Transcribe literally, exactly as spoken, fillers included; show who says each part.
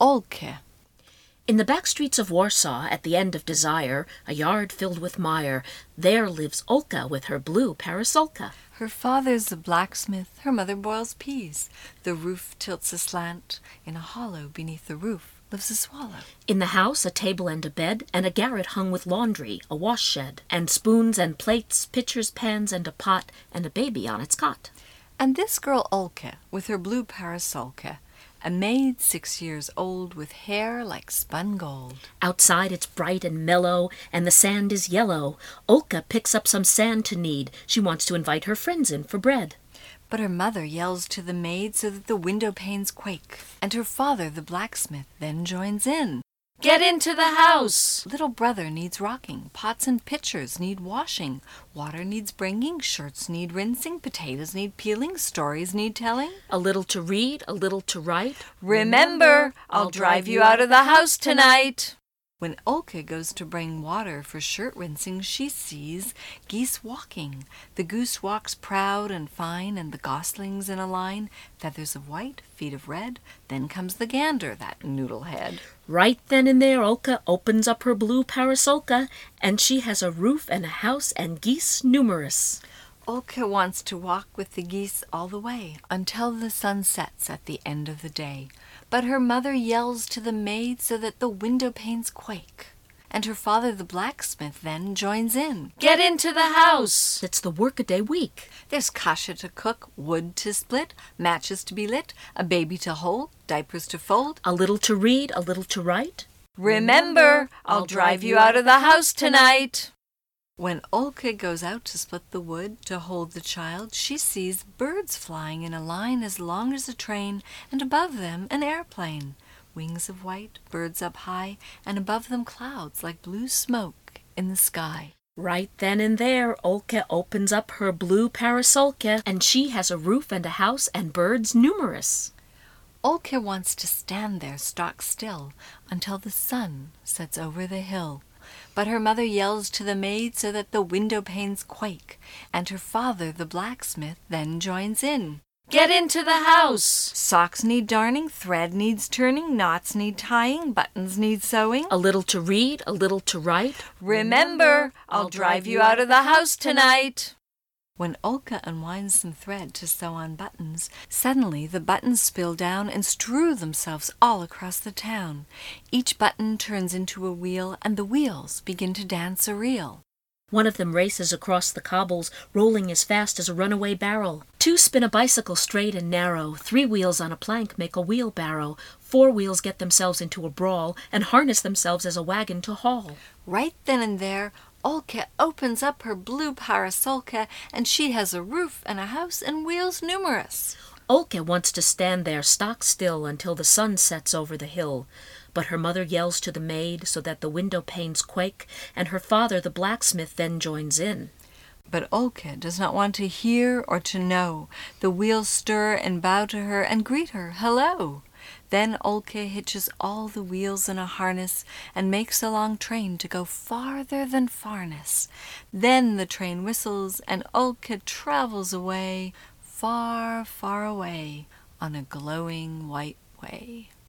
Speaker 1: Olke.
Speaker 2: In the back streets of Warsaw, at the end of Desire, a yard filled with mire, there lives Olka with her blue parasolka.
Speaker 1: Her father's a blacksmith, her mother boils peas. The roof tilts aslant, in a hollow beneath the roof lives a swallow.
Speaker 2: In the house, a table and a bed, and a garret hung with laundry, a wash shed, and spoons and plates, pitchers, pans, and a pot, and a baby on its cot.
Speaker 1: And this girl Olke, with her blue parasolka, a maid six years old with hair like spun gold.
Speaker 2: Outside it's bright and mellow, and the sand is yellow. Olka picks up some sand to knead. She wants to invite her friends in for bread.
Speaker 1: But her mother yells to the maid so that the window panes quake, and her father, the blacksmith, then joins in.
Speaker 2: Get into the house!
Speaker 1: Little brother needs rocking, pots and pitchers need washing, water needs bringing, shirts need rinsing, potatoes need peeling, stories need telling.
Speaker 2: A little to read, a little to write.
Speaker 1: Remember, I'll drive you out of the house tonight. When Olke goes to bring water for shirt rinsing, she sees geese walking. The goose walks proud and fine, and the goslings in a line, feathers of white, feet of red. Then comes the gander, that noodlehead.
Speaker 2: Right then and there, Olka opens up her blue parasolka, and she has a roof and a house and geese numerous.
Speaker 1: Olke wants to walk with the geese all the way, until the sun sets at the end of the day. But her mother yells to the maid so that the window panes quake. And her father, the blacksmith, then joins in.
Speaker 2: Get into the house! It's the workaday week.
Speaker 1: There's kasha to cook, wood to split, matches to be lit, a baby to hold, diapers to fold.
Speaker 2: A little to read, a little to write.
Speaker 1: Remember, I'll drive you out of the house tonight. When Olke goes out to split the wood to hold the child, she sees birds flying in a line as long as a train, and above them an airplane. Wings of white, birds up high, and above them clouds like blue smoke in the sky.
Speaker 2: Right then and there, Olke opens up her blue parasolka, and she has a roof and a house and birds numerous.
Speaker 1: Olke wants to stand there stock still until the sun sets over the hill. But her mother yells to the maid so that the window panes quake, and her father, the blacksmith, then joins in.
Speaker 2: Get into the house!
Speaker 1: Socks need darning, thread needs turning, knots need tying, buttons need sewing.
Speaker 2: A little to read, a little to write.
Speaker 1: Remember, I'll drive you out of the house tonight. When Olke unwinds some thread to sew on buttons, suddenly the buttons spill down and strew themselves all across the town. Each button turns into a wheel, and the wheels begin to dance a reel.
Speaker 2: One of them races across the cobbles, rolling as fast as a runaway barrel. Two spin a bicycle straight and narrow. Three wheels on a plank make a wheelbarrow. Four wheels get themselves into a brawl and harness themselves as a wagon to haul.
Speaker 1: Right then and there, Olke opens up her blue parasolka, and she has a roof and a house and wheels numerous.
Speaker 2: Olke wants to stand there stock still until the sun sets over the hill. But her mother yells to the maid so that the window panes quake, and her father, the blacksmith, then joins in.
Speaker 1: But Olke does not want to hear or to know. The wheels stir and bow to her and greet her, hello. Then Olke hitches all the wheels in a harness and makes a long train to go farther than farness. Then the train whistles and Olke travels away, far, far away, on a glowing white way.